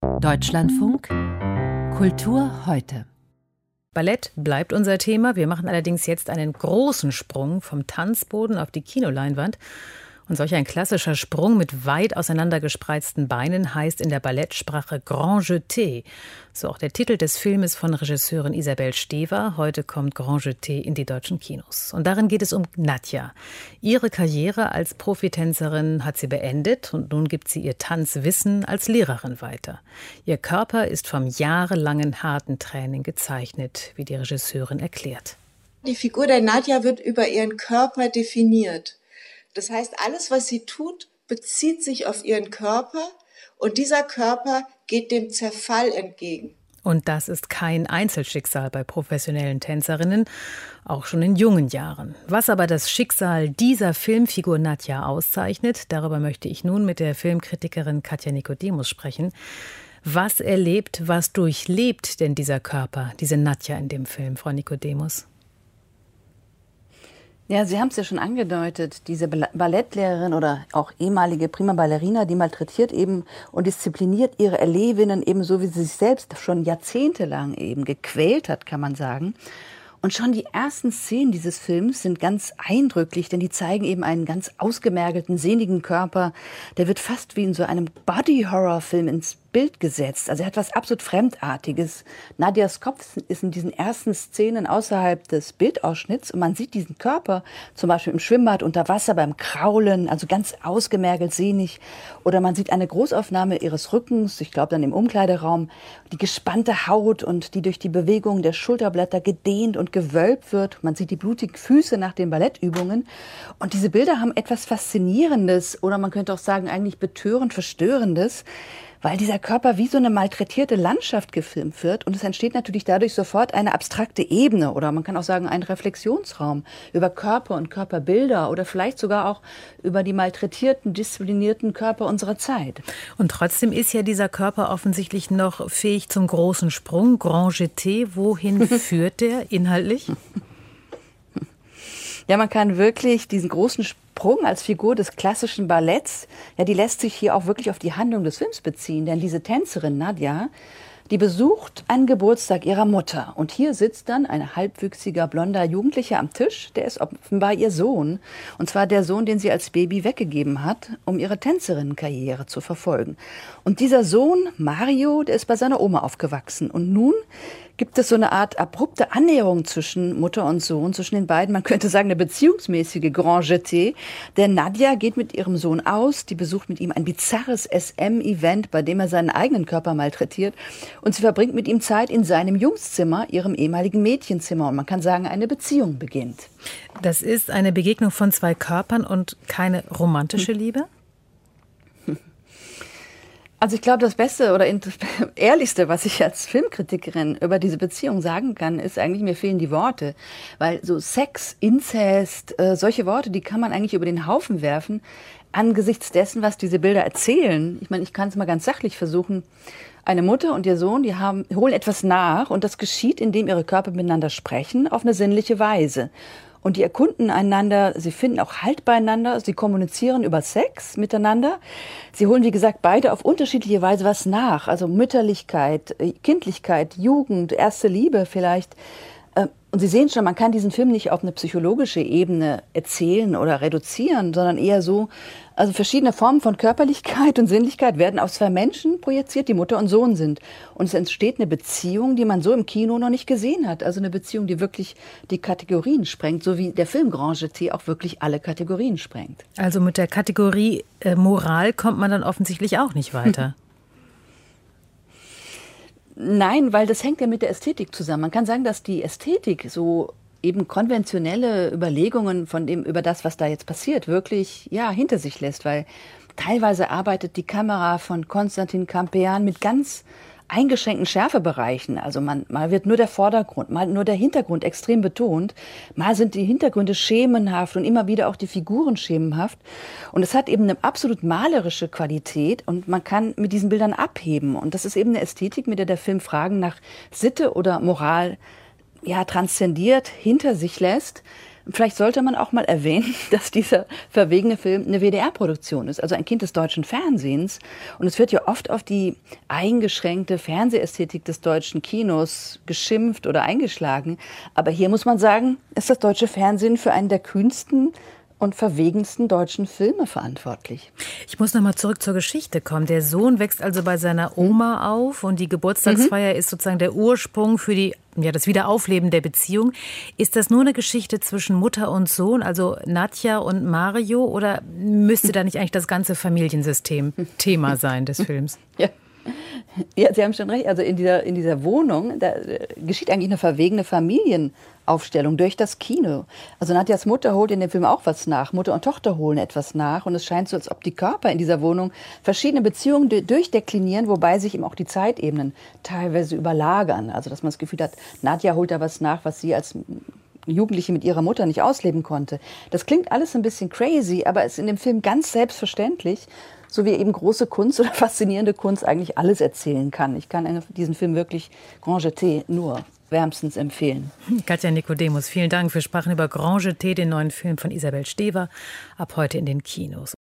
Deutschlandfunk Kultur heute. Ballett bleibt unser Thema. Wir machen allerdings jetzt einen großen Sprung vom Tanzboden auf die Kinoleinwand. Und solch ein klassischer Sprung mit weit auseinandergespreizten Beinen heißt in der Ballettsprache Grand Jeté. So auch der Titel des Filmes von Regisseurin Isabelle Stever. Heute kommt Grand Jeté in die deutschen Kinos. Und darin geht es um Nadja. Ihre Karriere als Profitänzerin hat sie beendet und nun gibt sie ihr Tanzwissen als Lehrerin weiter. Ihr Körper ist vom jahrelangen harten Training gezeichnet, wie die Regisseurin erklärt. Die Figur der Nadja wird über ihren Körper definiert. Das heißt, alles, was sie tut, bezieht sich auf ihren Körper und dieser Körper geht dem Zerfall entgegen. Und das ist kein Einzelschicksal bei professionellen Tänzerinnen, auch schon in jungen Jahren. Was aber das Schicksal dieser Filmfigur Nadja auszeichnet, darüber möchte ich nun mit der Filmkritikerin Katja Nicodemus sprechen. Was erlebt, was durchlebt denn dieser Körper, diese Nadja in dem Film, Frau Nicodemus? Ja, Sie haben es ja schon angedeutet, diese Ballettlehrerin oder auch ehemalige Prima Ballerina, die malträtiert eben und diszipliniert ihre Erlebinnen ebenso, wie sie sich selbst schon jahrzehntelang eben gequält hat, kann man sagen. Und schon die ersten Szenen dieses Films sind ganz eindrücklich, denn die zeigen eben einen ganz ausgemergelten, sehnigen Körper. Der wird fast wie in so einem Body-Horror-Film ins Bild gesetzt. Also er hat was absolut Fremdartiges. Nadjas Kopf ist in diesen ersten Szenen außerhalb des Bildausschnitts und man sieht diesen Körper zum Beispiel im Schwimmbad unter Wasser beim Kraulen, also ganz ausgemergelt, sehnig. Oder man sieht eine Großaufnahme ihres Rückens, ich glaube dann im Umkleideraum, die gespannte Haut und die durch die Bewegung der Schulterblätter gedehnt und gewölbt wird. Man sieht die blutigen Füße nach den Ballettübungen. Und diese Bilder haben etwas Faszinierendes oder man könnte auch sagen eigentlich betörend Verstörendes, weil dieser Körper wie so eine malträtierte Landschaft gefilmt wird und es entsteht natürlich dadurch sofort eine abstrakte Ebene oder man kann auch sagen ein Reflexionsraum über Körper und Körperbilder oder vielleicht sogar auch über die malträtierten, disziplinierten Körper unserer Zeit. Und trotzdem ist ja dieser Körper offensichtlich noch fähig zum großen Sprung, Grand Jeté. Wohin führt der inhaltlich? Ja, man kann wirklich diesen großen Sprung als Figur des klassischen Balletts, ja, die lässt sich hier auch wirklich auf die Handlung des Films beziehen. Denn diese Tänzerin Nadja, die besucht einen Geburtstag ihrer Mutter. Und hier sitzt dann ein halbwüchsiger, blonder Jugendlicher am Tisch. Der ist offenbar ihr Sohn. Und zwar der Sohn, den sie als Baby weggegeben hat, um ihre Tänzerinnenkarriere zu verfolgen. Und dieser Sohn, Mario, der ist bei seiner Oma aufgewachsen. Und nun gibt es so eine Art abrupte Annäherung zwischen Mutter und Sohn, zwischen den beiden. Man könnte sagen, eine beziehungsmäßige Grand Jeté. Denn Nadja geht mit ihrem Sohn aus, die besucht mit ihm ein bizarres SM-Event, bei dem er seinen eigenen Körper malträtiert. Und sie verbringt mit ihm Zeit in seinem Jungszimmer, ihrem ehemaligen Mädchenzimmer. Und man kann sagen, eine Beziehung beginnt. Das ist eine Begegnung von zwei Körpern und keine romantische Liebe? Also ich glaube, das Beste oder Ehrlichste, was ich als Filmkritikerin über diese Beziehung sagen kann, ist eigentlich, mir fehlen die Worte. Weil so Sex, Inzest, solche Worte, die kann man eigentlich über den Haufen werfen, angesichts dessen, was diese Bilder erzählen. Ich meine, ich kann es mal ganz sachlich versuchen. Eine Mutter und ihr Sohn, die holen etwas nach und das geschieht, indem ihre Körper miteinander sprechen, auf eine sinnliche Weise. Und die erkunden einander, sie finden auch Halt beieinander, sie kommunizieren über Sex miteinander. Sie holen, wie gesagt, beide auf unterschiedliche Weise was nach. Also Mütterlichkeit, Kindlichkeit, Jugend, erste Liebe vielleicht. Und Sie sehen schon, man kann diesen Film nicht auf eine psychologische Ebene erzählen oder reduzieren, sondern eher so, also verschiedene Formen von Körperlichkeit und Sinnlichkeit werden auf zwei Menschen projiziert, die Mutter und Sohn sind. Und es entsteht eine Beziehung, die man so im Kino noch nicht gesehen hat. Also eine Beziehung, die wirklich die Kategorien sprengt, so wie der Film Grand Jeté auch wirklich alle Kategorien sprengt. Also mit der Kategorie Moral kommt man dann offensichtlich auch nicht weiter. Nein, weil das hängt ja mit der Ästhetik zusammen. Man kann sagen, dass die Ästhetik so eben konventionelle Überlegungen über das, was da jetzt passiert, wirklich hinter sich lässt, weil teilweise arbeitet die Kamera von Konstantin Campean mit ganz eingeschränkten Schärfebereichen. Also mal wird nur der Vordergrund, mal nur der Hintergrund extrem betont. Mal sind die Hintergründe schemenhaft und immer wieder auch die Figuren schemenhaft. Und es hat eben eine absolut malerische Qualität und man kann mit diesen Bildern abheben. Und das ist eben eine Ästhetik, mit der Film Fragen nach Sitte oder Moral transzendiert, hinter sich lässt. Vielleicht sollte man auch mal erwähnen, dass dieser verwegene Film eine WDR-Produktion ist, also ein Kind des deutschen Fernsehens. Und es wird ja oft auf die eingeschränkte Fernsehästhetik des deutschen Kinos geschimpft oder eingeschlagen. Aber hier muss man sagen, ist das deutsche Fernsehen für einen der kühnsten und verwegensten deutschen Filme verantwortlich. Ich muss noch mal zurück zur Geschichte kommen. Der Sohn wächst also bei seiner Oma auf und die Geburtstagsfeier ist sozusagen der Ursprung für das Wiederaufleben der Beziehung. Ist das nur eine Geschichte zwischen Mutter und Sohn, also Nadja und Mario, oder müsste da nicht eigentlich das ganze Familiensystem Thema sein des Films? Ja, Sie haben schon recht. Also in dieser Wohnung, da geschieht eigentlich eine verwegene Familienaufstellung durch das Kino. Also Nadjas Mutter holt in dem Film auch was nach. Mutter und Tochter holen etwas nach. Und es scheint so, als ob die Körper in dieser Wohnung verschiedene Beziehungen durchdeklinieren, wobei sich eben auch die Zeitebenen teilweise überlagern. Also dass man das Gefühl hat, Nadja holt da was nach, was sie als Jugendliche mit ihrer Mutter nicht ausleben konnte. Das klingt alles ein bisschen crazy, aber es ist in dem Film ganz selbstverständlich, so wie eben große Kunst oder faszinierende Kunst eigentlich alles erzählen kann. Ich kann diesen Film wirklich Grand Jeté nur wärmstens empfehlen. Katja Nikodemus, vielen Dank. Wir sprachen über Grand Jeté, den neuen Film von Isabel Stever, ab heute in den Kinos.